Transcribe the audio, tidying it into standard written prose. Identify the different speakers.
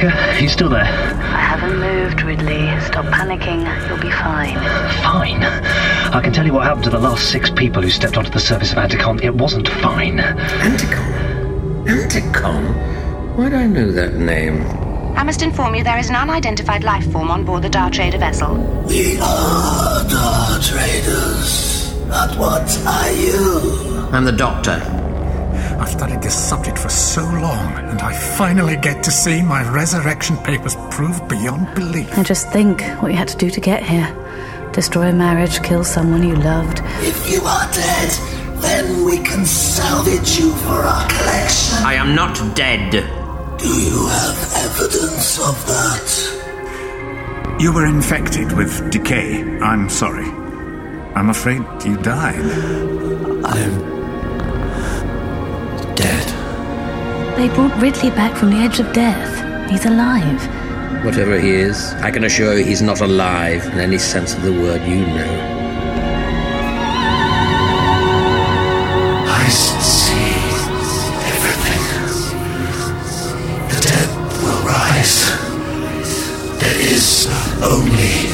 Speaker 1: Rebecca? He's still there?
Speaker 2: I haven't moved, Ridley. Stop panicking. You'll be fine.
Speaker 1: Fine? I can tell you what happened to the last 6 people who stepped onto the surface of Anticon. It wasn't fine.
Speaker 3: Anticon? Anticon? Why do I know that name?
Speaker 4: I must inform you there is an unidentified life form on board the Dart Trader vessel.
Speaker 5: We are Dart Traders. But what are you?
Speaker 3: I'm the Doctor.
Speaker 6: I've studied this subject for so long, and I finally get to see my resurrection papers proved beyond belief.
Speaker 2: And just think what you had to do to get here. Destroy a marriage, kill someone you loved.
Speaker 5: If you are dead, then we can salvage you for our collection.
Speaker 3: I am not dead.
Speaker 5: Do you have evidence of that?
Speaker 6: You were infected with decay. I'm sorry. I'm afraid you died.
Speaker 5: I'm dead.
Speaker 2: They brought Ridley back from the edge of death. He's alive.
Speaker 3: Whatever he is, I can assure you he's not alive in any sense of the word you know.
Speaker 5: I see everything. The dead will rise. There is only